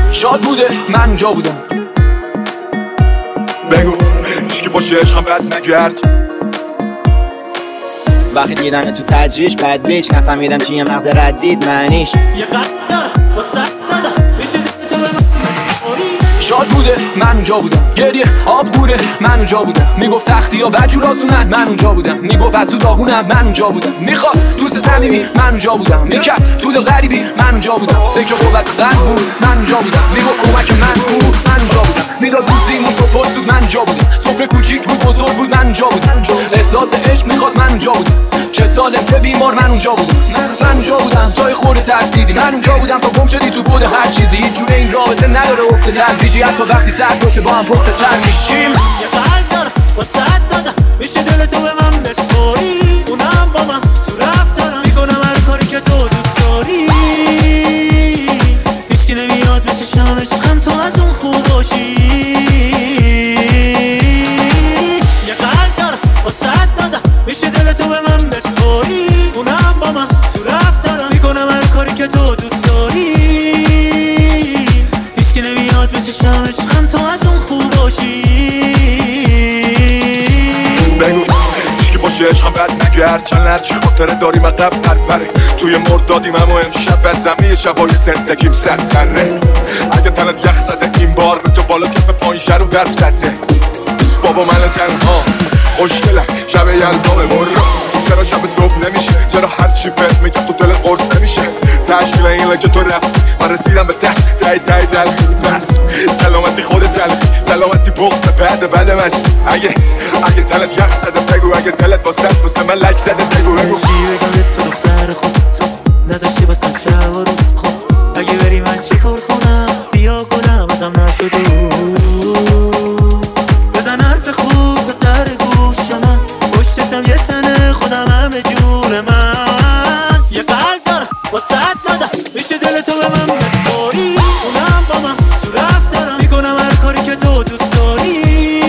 شاد بوده من اونجا بودم. بگو هیچکی باشه عشقم بد نگرد. وقتی دیدم تو تجریش بد بیچ نفهمیدم چیه مغز ردید معنیش. یه قدر واسه دادم میشه تو به من شاد بوده من اونجا بودم. گریه آب غوره من اونجا بودم. میگفت تختی ها بجور آسونن من اونجا بودم. میگفت از او داغونم من اونجا بودم. میخواست دوست صمیمی من اونجا بودم. میکرد تو دل غریبی من اونجا بودم. فکر قوت قلب بود من اونجا بودم. میگفت کمک من بود من اونجا بودم. میداد دوستیمون تو پرسود من اونجا بودم. سفره کوچیک بود بزرگ بود من اونجا بودم. احساس عشق میخواست من اونجا بودم. چه سالم چه بیمار من اونجا بودم. من اونجا بودم توی خورده ترسیدی. من اونجا بودم تو گم شدی تو بود هر چیزی. هیچ جوره این رابطه نداره افت تدریجی. حتی وقتی سرد باشه با هم پخته تر میشیم. یه قلب دارم واسه دادم میشه دل تو به من بسپاری. اونم با من تو رفتارم میکنم هر کاری که تو دوست داری. هیچکی نمیاد بشه شم عشقم تو از اون خوب باشی. یه قلب دارم واسه دادم میشه دل تو به من بسپاری. اونم با من تو رفتارم میکنم هر کاری که تو دوست داری. هیچکی نمیاد بشه شم عشقم تو از اون خوب باشی. بگو هیچکی باشه عشقم بد نگرد. چند لحظه خاطره داریم عقب پرپره. توی مردادیم اما امشب بر زمین شبای زندگیم سرتره. اگه تنت یخ زده این بار به جا بالا کف پایین شر و برف زده. بابا من تنها خوشگلم شب یلدامه برو. چرا شب صبح نمیشه؟ چرا هرچی بهت میگم تو دل قرص نمیشه؟ تشکیل این لگه تو رفت من رسیدم به ته دل. بس سلامتی خودت دل سلامتی بغض بعد مست. اگه دلت یخ زده بگو. اگه دلت واسه من لک زده بگو. چی بگم تو دختر خوب تو نذاشتی واسم شب و روز خوب. اگه بری من چی کار کنم بیا گلم ازم نشده. بزن حرف خوب تو در گوش من. پشتتم یه تنه خودم همه جور من. یه قلب دارم واسه دادم میشه دل تو به من بسپاری. اونم با من تو رفتارم میکنم هر کاری که تو دوست داری.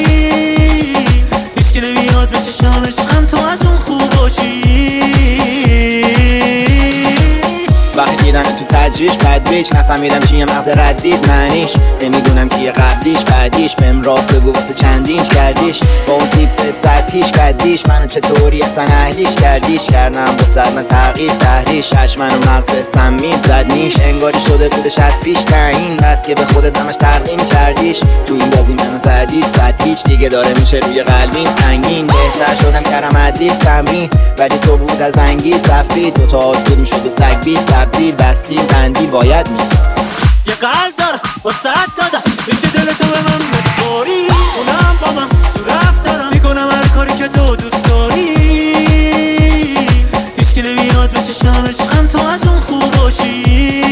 هیچکی نمیاد بشه شم عشقم تو از اون خوب باشی. وقتی دیدم تو تجریش بد بیچ نفهمیدم چیه مغز ردید معنیش. نمیدونم کیه قبلیش بعدیش. بهم راست بگو واسه چندینش کردیش. با اون تیپ سطحیش قدیش. منو چطوری اصلا اهلیش کردیش. کردم با من تغییر تحریش. منو مغز سمین زد نیش. انگاری شده بودش از پیش تعیین. بس که به خودت همش تقدیم کردیش. تو این بازی منو زدی صد هیچ دیگه داره میشه روی قلبین سنگین. بهتر شدم کردم حدیث تمرین ولی تو بود از انگیز رفتی. دوتا آسکود میشد و سگ بیت تبدیل بستیم بندی باید می. یه قلب دارم واسه دادم میشه دل تو به من بسپاری. اونم با من تو رفتارم میکنم هر کاری که تو دوست داری. هیچکی نمیاد بشه شم عشقم تو از اون خوب باشی.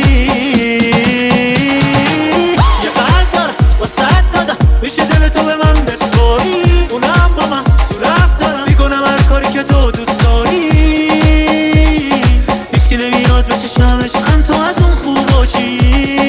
یه قلب دارم واسه دادم میشه دل تو به من بسپاری. اونم با من تو رفتارم میکنم هر کاری که تو دوست داری. هیچکی نمیاد بشه شم عشقم تو از اون خوب باشی.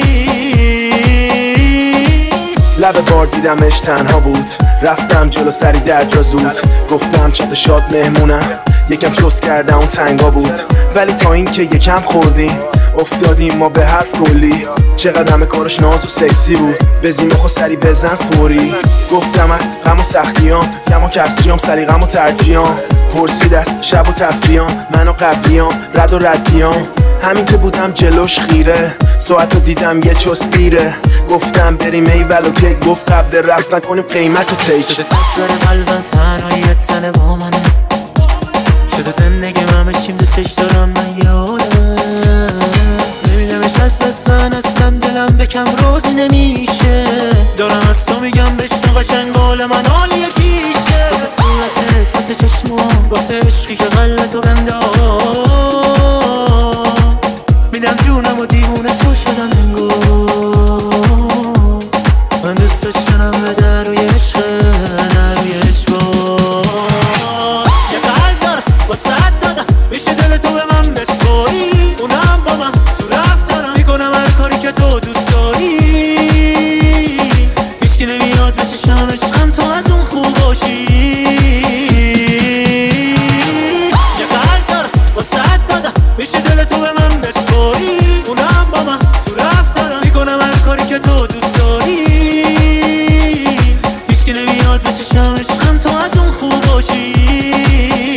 لب بار دیدمش تنها بود. رفتم جلو سری در جا زود. گفتم چت شاد مهمونم. یکم چوس کردم اون تنگا بود. ولی تا این که یکم خوردیم افتادیم ما به حرف کلی. چقدر همه کارش ناز و سکسی بود. بزیم خو سری بزن فوری. گفتم از غم و سختیام کم و کسریام سلیقم و ترجیام. پرسید از شب و تفریام من و قبلیام رد و ردیام. همین که بودم جلوش خیره ساعتو دیدم یه چوس دیره. گفتم بریم ایول و که گفت قبل رفت نکنیم قیمت و تیک. شده تکبر قلبم تنهایی یه تنه با منه. شده زندگی همه چیم دوستش دارم من یادم. نمیدمش از دست من اصلا دلم بکم روزی نمیشه. دارم از تو میگم بشنو قشنگ حال من عالیه پیشه. واسه صورتت واسه چشمام واسه عشقی که قلبتو بنداز. میدم جونم و دیوونه تو شدم انگار. من دوست داشتنم به در روی عشق نروی اجبار. یه قلب دارم واسه دادم میشه دل تو به من بسپاری. اونم با من تو رفتارم میکنم هر کاری که تو دوست داری. هیچکی نمیاد بشه شم عشقم تو از اون خوب باشی. یه قلب دارم واسه دادم میشه دل تو به من بسپاری. اونم با من تو رفتارم باشم عشقم تو از اون خوب باشی